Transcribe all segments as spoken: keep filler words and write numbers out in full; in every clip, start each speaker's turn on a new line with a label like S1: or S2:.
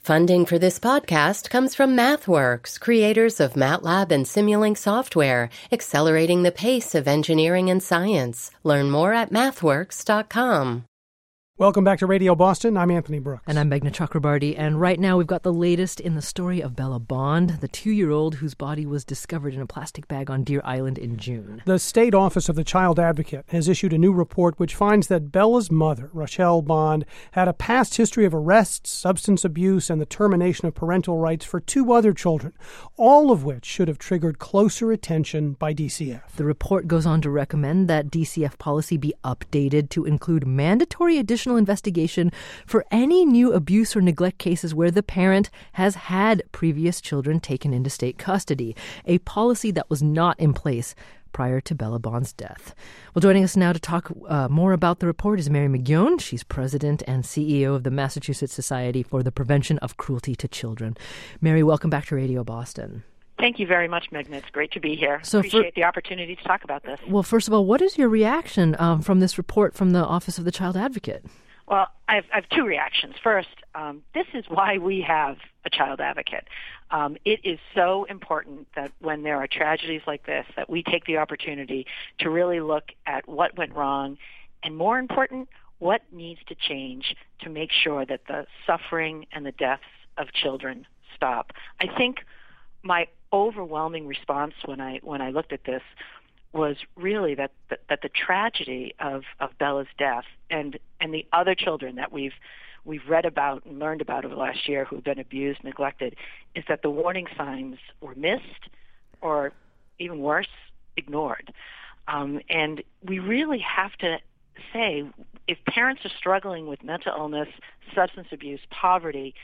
S1: Funding for this podcast comes from MathWorks, creators of MATLAB and Simulink software, accelerating the pace of engineering and science. Learn more at mathworks dot com.
S2: Welcome back to Radio Boston. I'm Anthony Brooks.
S3: And I'm Meghna Chakrabarty. And right now we've got the latest in the story of Bella Bond, the two-year-old whose body was discovered in a plastic bag on Deer Island in June.
S2: The State Office of the Child Advocate has issued a new report which finds that Bella's mother, Rochelle Bond, had a past history of arrests, substance abuse, and the termination of parental rights for two other children, all of which should have triggered closer attention by D C F.
S3: The report goes on to recommend that D C F policy be updated to include mandatory additional investigation for any new abuse or neglect cases where the parent has had previous children taken into state custody, a policy that was not in place prior to Bella Bond's death. Well, joining us now to talk uh, more about the report is Mary McGeown. She's president and C E O of the Massachusetts Society for the Prevention of Cruelty to Children. Mary, welcome back to Radio Boston.
S4: Thank you very much, Meghna. It's great to be here.
S3: So
S4: Appreciate
S3: for,
S4: the opportunity to talk about this.
S3: Well, first of all, what is your reaction um, from this report from the Office of the Child Advocate?
S4: Well, I have, I have two reactions. First, um, this is why we have a child advocate. Um, it is so important that when there are tragedies like this, that we take the opportunity to really look at what went wrong, and more important, what needs to change to make sure that the suffering and the deaths of children stop. I think my overwhelming response when I when I looked at this was really that, that, that the tragedy of, of Bella's death and, and the other children that we've we've read about and learned about over the last year who've been abused, neglected, is that the warning signs were missed or, even worse, ignored. Um, and we really have to say, if parents are struggling with mental illness, substance abuse, poverty,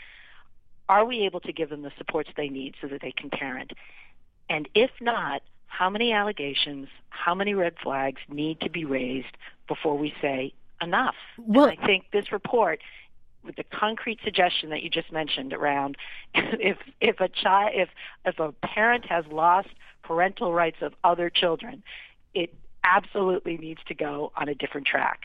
S4: are we able to give them the supports they need so that they can parent? And if not, how many allegations, how many red flags need to be raised before we say enough? Well, and I think this report, with the concrete suggestion that you just mentioned around if if a child, if if a parent has lost parental rights of other children, it absolutely needs to go on a different track.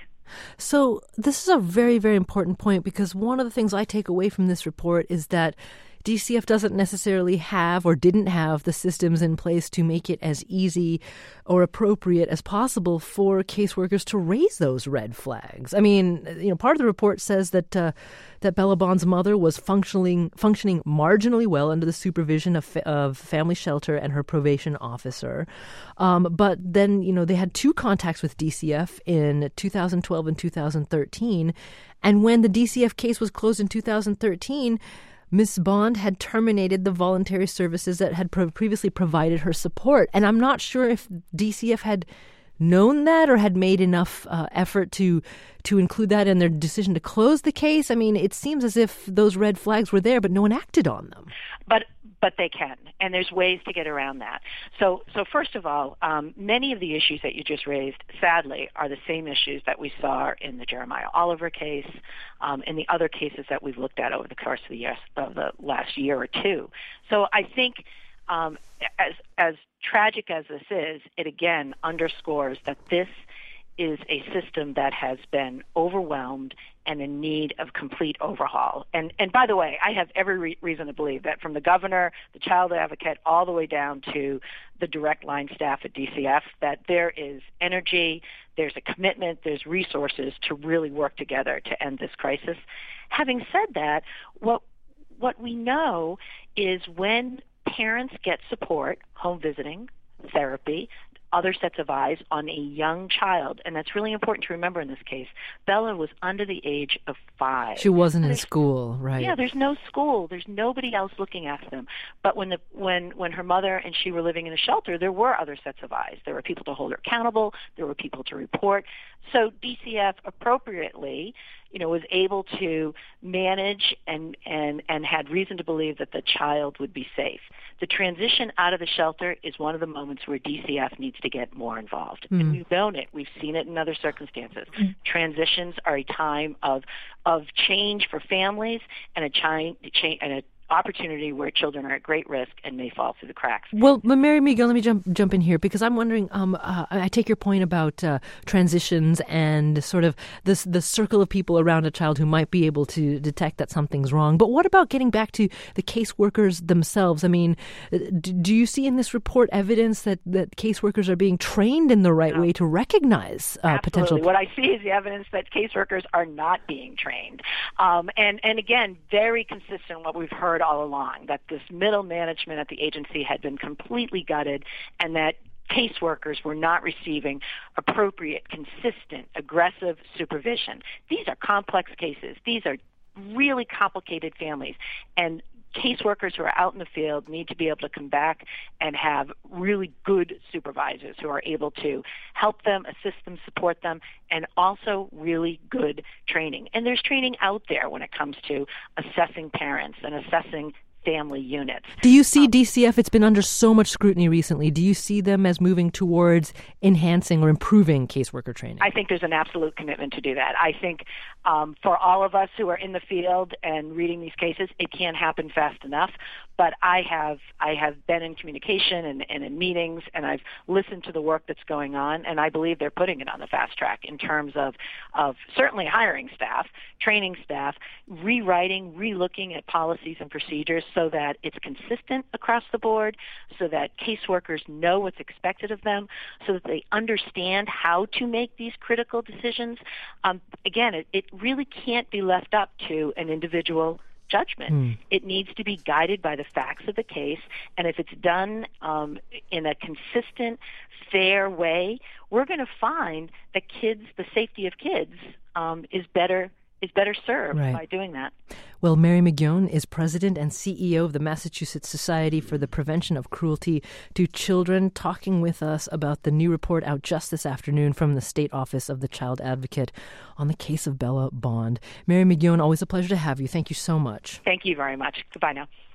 S3: So this is a very, very important point, because one of the things I take away from this report is that D C F doesn't necessarily have or didn't have the systems in place to make it as easy or appropriate as possible for caseworkers to raise those red flags. I mean, you know, part of the report says that uh, that Bella Bond's mother was functioning functioning marginally well under the supervision of, of Family Shelter and her probation officer. Um, but then, you know, they had two contacts with D C F in two thousand twelve and two thousand thirteen. And when the D C F case was closed in two thousand thirteen, Miz Bond had terminated the voluntary services that had pro- previously provided her support. And I'm not sure if D C F had known that or had made enough uh, effort to to include that in their decision to close the case. I mean, it seems as if those red flags were there, but no one acted on them.
S4: But but they can, and there's ways to get around that. So, so first of all, um, many of the issues that you just raised, sadly, are the same issues that we saw in the Jeremiah Oliver case, um, and the other cases that we've looked at over the course of the, year, of the last year or two. So I think um, as as tragic as this is, it again underscores that this is a system that has been overwhelmed and in need of complete overhaul. And and by the way, I have every re- reason to believe that from the governor, the child advocate, all the way down to the direct line staff at D C F, that there is energy, there's a commitment, there's resources to really work together to end this crisis. Having said that, what what we know is when parents get support, home visiting, therapy, other sets of eyes on a young child, and that's really important to remember in this case. Bella was under the age of five.
S3: She wasn't
S4: there's,
S3: in school, right?
S4: Yeah, there's no school. There's nobody else looking after them. But when the when when her mother and she were living in a shelter, there were other sets of eyes. There were people to hold her accountable. There were people to report. So D C F appropriately, you know, was able to manage and, and, and had reason to believe that the child would be safe. The transition out of the shelter is one of the moments where D C F needs to get more involved. Mm. And we've known it. We've seen it in other circumstances. Mm. Transitions are a time of of change for families and a, chi- cha- and a opportunity where children are at great risk and may fall through the cracks.
S3: Well, Mary McGill, let me jump jump in here because I'm wondering. Um, uh, I take your point about uh, transitions and sort of this the circle of people around a child who might be able to detect that something's wrong. But what about getting back to the caseworkers themselves? I mean, do you see in this report evidence that, that caseworkers are being trained in the right
S4: no.
S3: way to recognize uh,
S4: Absolutely.
S3: potential?
S4: What I see is the evidence that caseworkers are not being trained. Um, and, and again, very consistent with what we've heard all along, that this middle management at the agency had been completely gutted and that caseworkers were not receiving appropriate, consistent, aggressive supervision. These are complex cases. These are really complicated families. And caseworkers who are out in the field need to be able to come back and have really good supervisors who are able to help them, assist them, support them, and also really good training. And there's training out there when it comes to assessing parents and assessing family units.
S3: Do you see D C F, it's been under so much scrutiny recently, do you see them as moving towards enhancing or improving caseworker training?
S4: I think there's an absolute commitment to do that. I think um, for all of us who are in the field and reading these cases, it can't happen fast enough. But I have I have been in communication and, and in meetings, and I've listened to the work that's going on, and I believe they're putting it on the fast track in terms of, of certainly hiring staff, training staff, rewriting, relooking at policies and procedures so that it's consistent across the board, so that caseworkers know what's expected of them, so that they understand how to make these critical decisions. Um, again, it, it really can't be left up to an individual judgment. Mm. It needs to be guided by the facts of the case, and if it's done um, in a consistent, fair way, we're going to find that kids, the safety of kids, um, is better is better served
S3: right.
S4: by doing that.
S3: Well, Mary McGeown is president and C E O of the Massachusetts Society for the Prevention of Cruelty to Children, talking with us about the new report out just this afternoon from the State Office of the Child Advocate on the case of Bella Bond. Mary McGeown, always a pleasure to have you. Thank you so much.
S4: Thank you very much. Goodbye now.